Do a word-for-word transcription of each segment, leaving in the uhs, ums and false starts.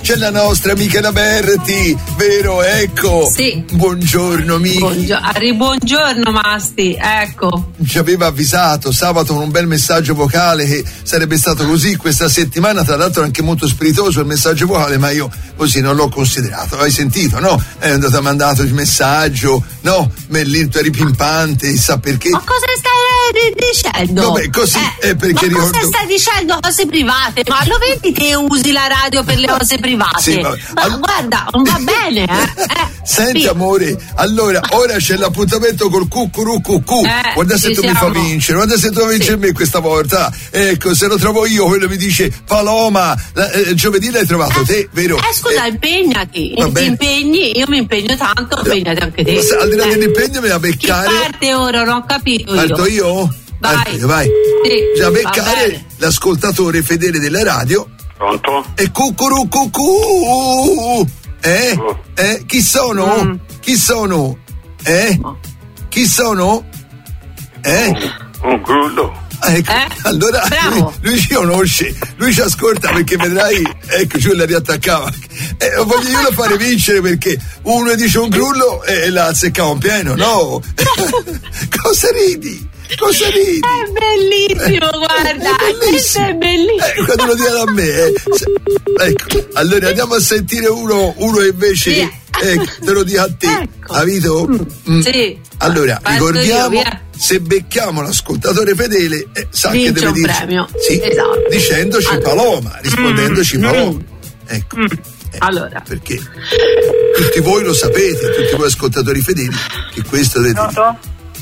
c'è la nostra Michela Berti, vero? Ecco. Sì. Buongiorno Michi. Buongiorno, buongiorno Masti, ecco. Ci aveva avvisato sabato con un bel messaggio vocale che sarebbe stato così questa settimana, tra l'altro anche molto spiritoso il messaggio vocale, ma io così non l'ho considerato. Hai sentito, no? È andato a mandato il messaggio, no? Merlin, tu eri pimpante, sa perché? Ma cosa stai dicendo? Vabbè, così eh, è perché ma ricordo... cosa stai dicendo? Cose private? Ma lo vedi che usi la radio per le cose private? Sì, ma ma... All... guarda, non va bene, eh? eh Senti sì. amore, allora ora c'è l'appuntamento col cucurucucù. Eh, guarda se tu siamo. mi fa vincere, guarda se tu mi vinci sì. me questa volta. Ecco, se lo trovo io, quello mi dice Paloma, la, eh, giovedì l'hai trovato eh, te, vero? Eh scusa, eh, impegnati, ti impegni, io mi impegno tanto, impegnati anche te. Al di là eh. dell'impegno me la beccare. Chi parte ora? Non ho capito io. Parto io? Vai, Parto, vai. Sì, già beccare l'ascoltatore fedele della radio. Pronto? E cucurucucù. Eh? Oh. Eh? Chi sono? Mm. Chi sono? Eh? No. Chi sono? Eh? Un, un grullo. Ecco, eh? allora lui, lui ci conosce, lui ci ascolta perché vedrai, ecco, giù la riattaccava. Eh, voglio io lo fare vincere perché uno dice un grullo e la azzeccava un pieno, no? Cosa ridi? Cosa ridi? È bellissimo, eh, guarda, è bellissimo. è bellissimo. Eh, quando lo dicono a me, eh. Ecco, allora andiamo a sentire uno, uno invece sì. che eh, te lo dico a te, ecco. Capito? Mm. Mm. Sì. Allora, Parto ricordiamo, io, se becchiamo l'ascoltatore fedele, eh, sa vince che deve un dirci premio. sì, Esatto. dicendoci allora. Paloma, rispondendoci mm. Paloma. Ecco. Mm. Eh, allora. Perché tutti voi lo sapete, tutti voi ascoltatori fedeli, che questo dovete dire.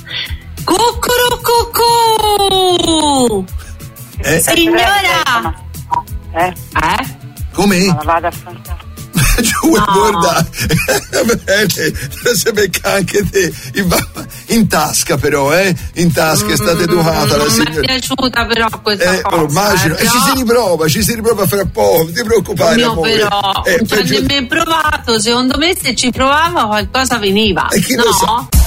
Cucurucucù! Eh? Signora! Eh? Eh? Come? Ma vado a fare. Giù No. guarda, bene, se becca anche te in, in tasca però, eh? In tasca è stata educata mm, la non signora. mi è piaciuta però questa Eh, cosa. lo immagino, eh, e ci si riprova, ci si riprova fra poco, non ti preoccupare. Mio, amore. però Eh, non ci ho peggio... nemmeno provato, secondo me se ci provava qualcosa veniva. E chi no? lo sa?